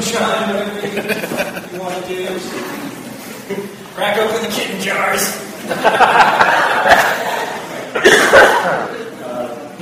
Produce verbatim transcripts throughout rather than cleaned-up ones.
moonshine, whatever you, you want to do. Crack open the kitten jars. uh,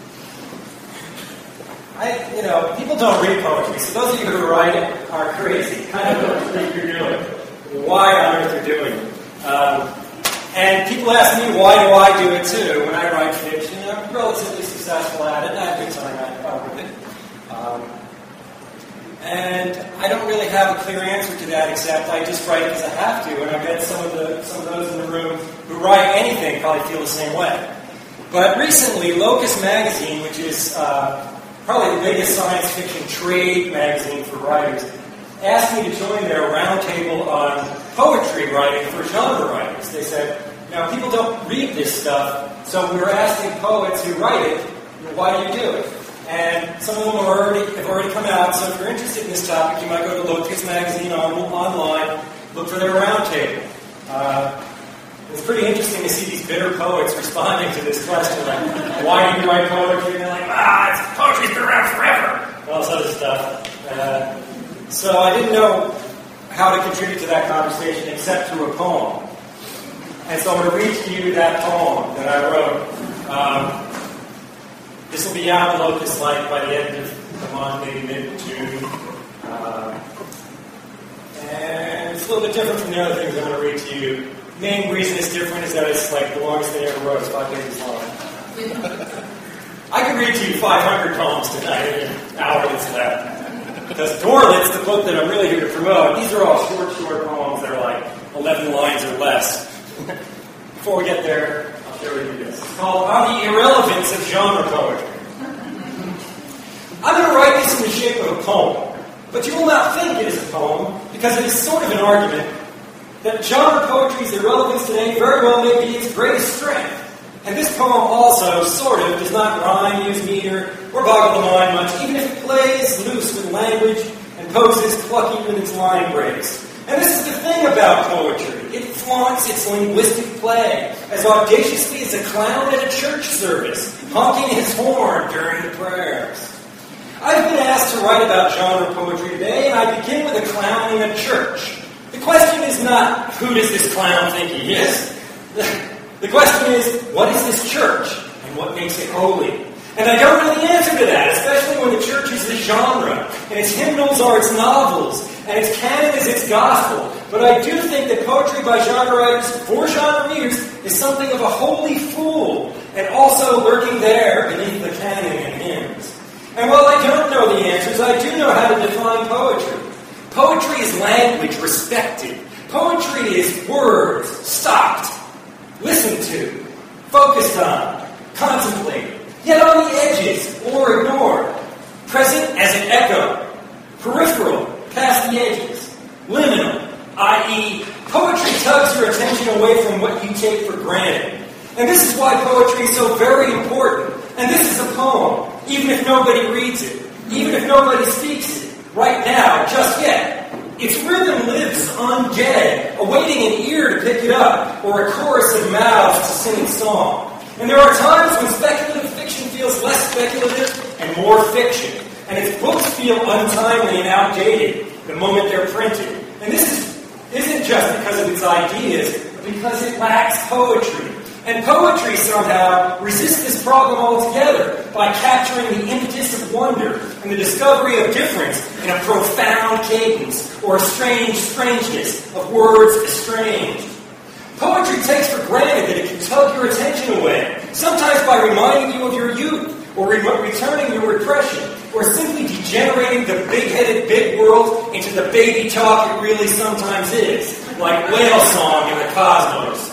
I, you know, people don't read poetry, so those of you who write it are crazy. Kind of what you think you're doing. Why on earth you're doing it. Um, and people ask me, why do I do it too? When I write fiction, I'm relatively successful at it, and I have a good time at with it. Um, and I don't really have a clear answer to that, except I just write because I have to, and I bet some of the some of those in the room who write anything probably feel the same way. But recently, Locus Magazine, which is uh, probably the biggest science fiction trade magazine for writers, asked me to join their roundtable on poetry writing for genre writers. They said, now people don't read this stuff, so we were asking poets who write it, why do you do it? And some of them are already, have already come out, so if you're interested in this topic, you might go to Locus Magazine on, online, look for their roundtable. Uh, it's pretty interesting to see these bitter poets responding to this question, like, why do you write poetry? And they're like, ah, it's, poetry's been around forever, and all this other stuff. Uh, So I didn't know how to contribute to that conversation except through a poem. And so I'm going to read to you that poem that I wrote. Um, this will be out in Locus Light by the end of the month, maybe mid-June. Uh, and it's a little bit different from the other things I'm going to read to you. The main reason it's different is that it's like the longest thing I ever wrote. It's five pages long. I could read to you five hundred poems tonight in an hour that's left. Because Dorlitz, the book that I'm really here to promote, these are all short, short poems that are like eleven lines or less. Before we get there, I'll share with you this. It's called On the Irrelevance of Genre Poetry. I'm going to write this in the shape of a poem, but you will not think it is a poem, because it is sort of an argument that genre poetry's irrelevance today very well may be its greatest strength. And this poem also, sort of, does not rhyme, use meter, or boggle the mind much, even if it plays loose with language and poses plucky with its line breaks. And this is the thing about poetry. It flaunts its linguistic play as audaciously as a clown at a church service, honking his horn during the prayers. I've been asked to write about genre poetry today, and I begin with a clown in a church. The question is not, who does this clown think he is? The question is, what is this church, and what makes it holy? And I don't know the answer to that, especially when the church is a genre, and its hymnals are its novels, and its canon is its gospel. But I do think that poetry by genre writers for genre readers is something of a holy fool, and also lurking there beneath the canon and hymns. And while I don't know the answers, I do know how to define poetry. Poetry is language respected. Poetry is words stopped, listened to, focused on, contemplated, yet on the edges or ignored, present as an echo, peripheral, past the edges, liminal, that is, poetry tugs your attention away from what you take for granted. And this is why poetry is so very important. And this is a poem, even if nobody reads it, even if nobody speaks it, right now, just yet. Its rhythm lives undead, awaiting an ear to pick it up, or a chorus of mouths to sing its song. And there are times when speculative fiction feels less speculative and more fiction, and its books feel untimely and outdated the moment they're printed. And this is, isn't just because of its ideas, but because it lacks poetry. And poetry somehow resists this problem altogether by capturing the impetus of wonder and the discovery of difference in a profound cadence or a strange strangeness of words estranged. Poetry takes for granted that it can tug your attention away, sometimes by reminding you of your youth, or re- returning your repression, or simply degenerating the big-headed big world into the baby talk it really sometimes is, like whale song in the cosmos.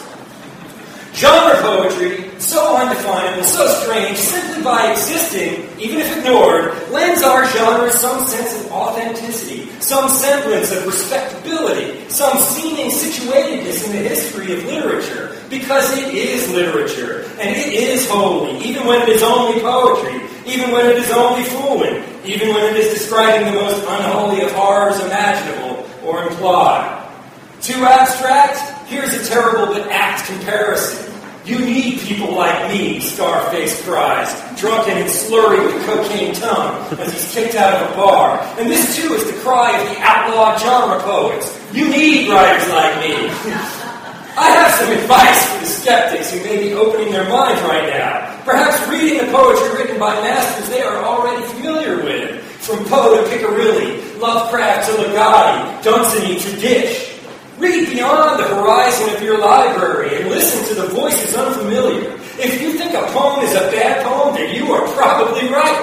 Genre poetry, so undefinable, so strange, simply by existing, even if ignored, lends our genre some sense of authenticity, some semblance of respectability, some seeming situatedness in the history of literature, because it is literature, and it is holy, even when it is only poetry, even when it is only fooling, even when it is describing the most unholy of horrors imaginable or implied. Too abstract? Here's a terrible but apt comparison. You need people like me, Scarface cries, drunken and slurry with cocaine tongue, as he's kicked out of a bar. And this, too, is the cry of the outlaw genre poets. You need writers like me. I have some advice for the skeptics who may be opening their minds right now. Perhaps reading the poetry written by masters they are already familiar with. From Poe to Piccarilli, Lovecraft to Ligotti, Dunsany to Dish. Read beyond the horizon of your library and listen to the voices unfamiliar. If you think a poem is a bad poem, then you are probably right.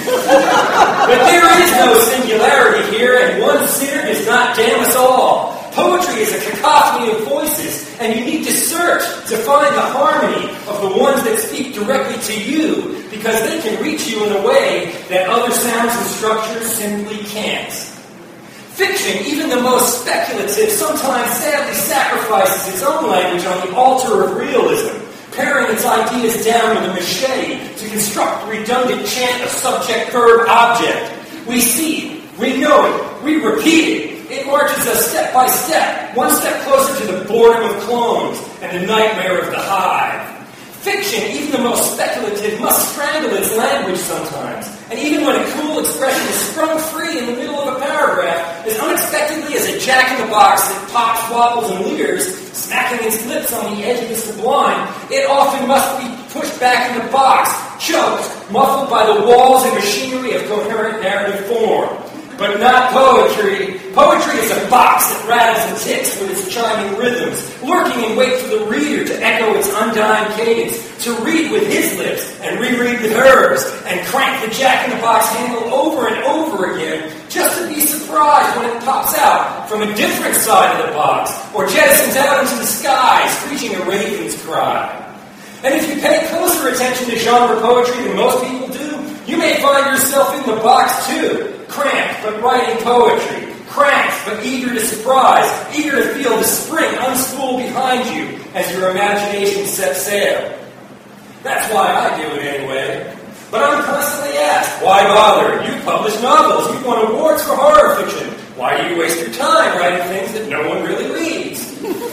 But there is no singularity here, and one sinner does not damn us all. Poetry is a cacophony of voices, and you need to search to find the harmony of the ones that speak directly to you, because they can reach you in a way that other sounds and structures simply can't. Fiction, even the most speculative, sometimes sadly sacrifices its own language on the altar of realism, paring its ideas down with a machete to construct a redundant chant of subject-verb-object. We see it, we know it, we repeat it. It marches us step by step, one step closer to the boredom of clones and the nightmare of the hive. Fiction, even the most speculative, must strangle its language sometimes. And even when a cool expression is sprung free in the middle of a paragraph, as unexpectedly as a jack-in-the-box that pops, wobbles, and leers, smacking its lips on the edge of the sublime, it often must be pushed back in the box, choked, muffled by the walls and machinery of coherent narrative form. But not poetry. Poetry is a box that rattles and ticks with its chiming rhythms, lurking in wait for the reader to echo its undying cadence, to read with his lips and reread with hers, and crank the jack-in-the-box handle over and over again, just to be surprised when it pops out from a different side of the box, or jettisons out into the sky, screeching a raven's cry. And if you pay closer attention to genre poetry than most people do, you may find yourself in the box too. Cramped, but writing poetry. Cramped, but eager to surprise. Eager to feel the spring unspool behind you as your imagination sets sail. That's why I do it anyway. But I'm constantly asked, why bother? You publish novels. You've won awards for horror fiction. Why do you waste your time writing things that no one really reads?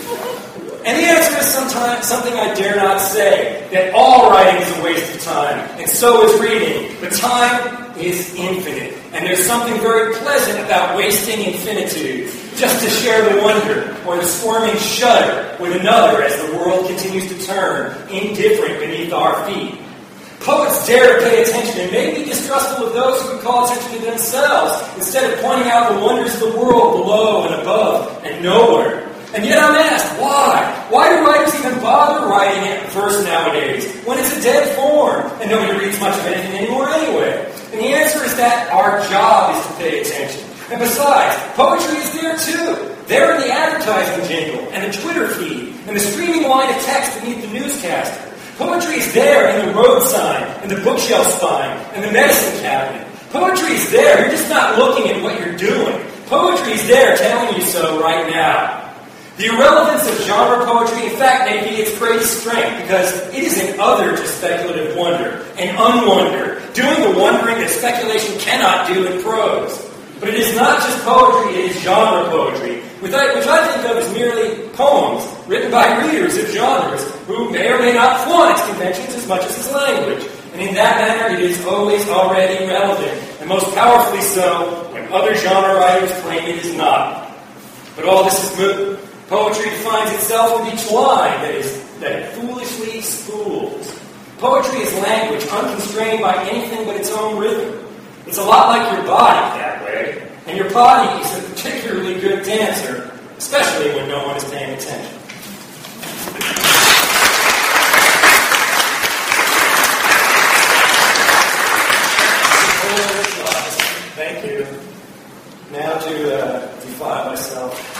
And the answer is sometimes something I dare not say, that all writing is a waste of time, and so is reading. But time is infinite, and there's something very pleasant about wasting infinitude, just to share the wonder, or the squirming shudder with another as the world continues to turn, indifferent beneath our feet. Poets dare to pay attention and may be distrustful of those who would call attention to themselves, instead of pointing out the wonders of the world below and above and nowhere. And yet I'm asked, why? Why do writers even bother writing it verse nowadays, when it's a dead form, and nobody reads much of anything anymore anyway? And the answer is that our job is to pay attention. And besides, poetry is there too. There in the advertising jingle, and the Twitter feed, and the streaming line of text beneath the newscaster. Poetry is there in the road sign, and the bookshelf spine, and the medicine cabinet. Poetry is there, you're just not looking at what you're doing. Poetry is there telling you so right now. The irrelevance of genre poetry, in fact, may be its greatest strength, because it is an other to speculative wonder, an unwonder, doing the wondering that speculation cannot do in prose. But it is not just poetry, it is genre poetry, which I, which I think of as merely poems written by readers of genres who may or may not flaunt its conventions as much as its language. And in that manner, it is always already relevant, and most powerfully so when other genre writers claim it is not. But all this is moot. Poetry defines itself with each line that is that it foolishly schools. Poetry is language unconstrained by anything but its own rhythm. It's a lot like your body that way, and your body is a particularly good dancer, especially when no one is paying attention. Thank you. Now to uh, defile myself.